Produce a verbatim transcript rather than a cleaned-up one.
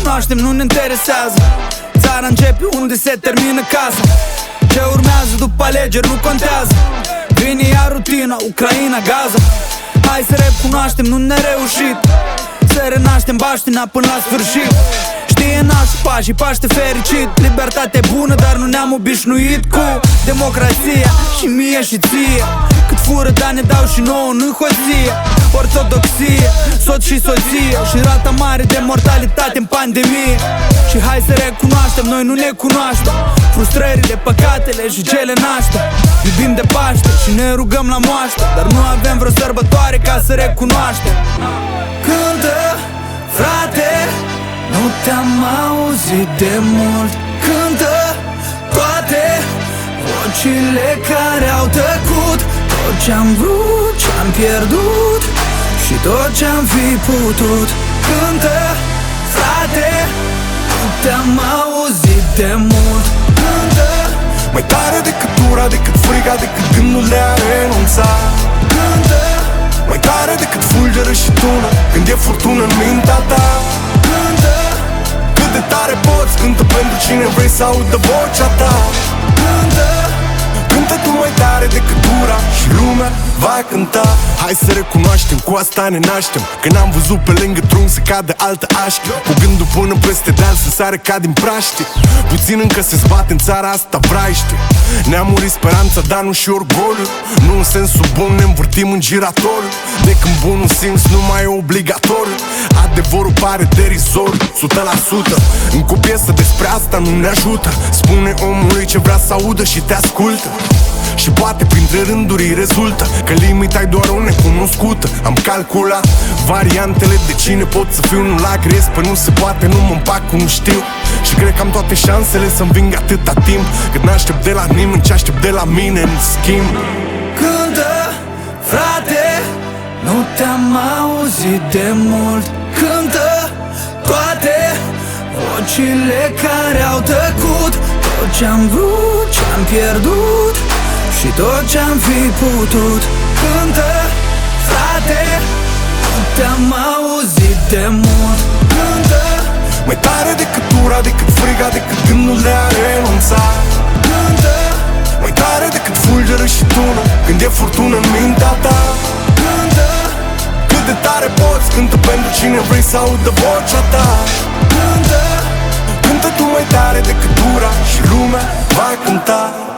cunoaștem nu ne interesează. Țara începe unde se termină casa. Ce urmează după alegeri nu contează. Vine iar rutina, Ucraina, Gaza. Hai să recunoaștem, nu ne reușit. Să renaștem baștina până la sfârșit. Știe nașul pașii, Paște fericit. Libertate bună, dar nu ne-am obișnuit cu democrația și mie și ție. Cât fură, dar ne dau și nouă în hoție. Ortodoxie, soț și soție. Și rata mare de mortalitate în pandemie. Și hai să recunoaștem, noi nu ne cunoaștem. Frustrările, păcatele și cele naștem. Iubim de Paște și ne rugăm la moaște. Dar nu avem vreo sărbătoare ca să recunoaștem. Cântă, frate, nu te-am auzit de mult. Cântă toate vocile care au tăcut. Tot ce-am vrut, ce-am pierdut și tot ce-am fi putut. Cântă, frate, nu te-am auzit de mult. Cântă, mai tare decât ura, decât frica, decât gândul de a renunța. Cântă, mai tare decât fulgeră și tună când e furtună în mintea ta. Cântă, cât de tare poți, cântă pentru cine vrei să audă vocea ta. Cântă, cântă tu mai tare decât ura și lumea va cânta. Hai să recunoaștem, cu asta ne naștem. Că n-am văzut pe lângă drum să cadă altă așche. Cu gândul până peste deal să sare ca din praște. Puțin încă se zbate în țara asta vraiște. Ne-a murit speranța, dar nu și orgoliu. Nu în sensul bun, ne învârtim în giratoriu. De când bunul simț nu mai e obligatoriu. Adevărul pare derizoriu, o sută la sută. Încă o piesă despre asta nu ne ajută. Spune omului ce vrea să audă și te ascultă. Și poate printre rânduri îi rezultă că limita e doar o necunoscută. Am calculat variantele de cine pot să fiu. Nu la grez, pe nu se poate, nu mă împac cu nu știu. Și cred că am toate șansele să-mi ving atâta timp. Cât n-aștept de la nimeni ce aștept de la mine în schimb. Cântă, frate, nu te-am auzit de mult. Cântă toate vocile care au tăcut. Tot ce-am vrut, ce-am pierdut și tot ce-am fi putut. Cântă, frate, nu te-am auzit de mult. Cântă, mai tare decât ura, decât frica, decât gândul de a renunța. Cântă, mai tare decât fulgeră și tună când e furtună în mintea ta. Cântă, cât de tare poți, cântă pentru cine vrei să audă vocea ta. Cântă, cântă tu mai tare decât ura și lumea va cânta.